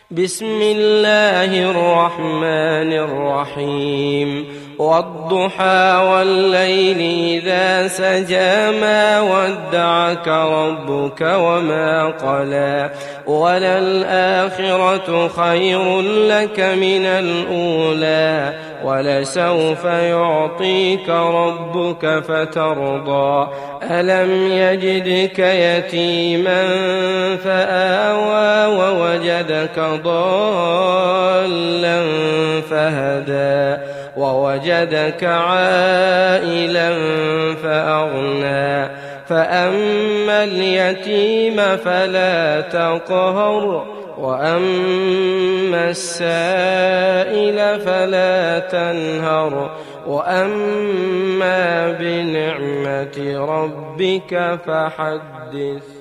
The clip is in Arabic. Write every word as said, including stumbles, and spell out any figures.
بسم الله الرحمن الرحيم والضحى والليل إذا سجى ما ودعك ربك وما قلى وللآخرة خير لك من الأولى ولسوف يعطيك ربك فترضى ألم يجدك يتيما فآوى ووجدك ضالا فهدى ووجدك عائلا فأغنى فأما اليتيم فلا تقهر وأما السائل فلا تنهر وأما بنعمة ربك فحدث.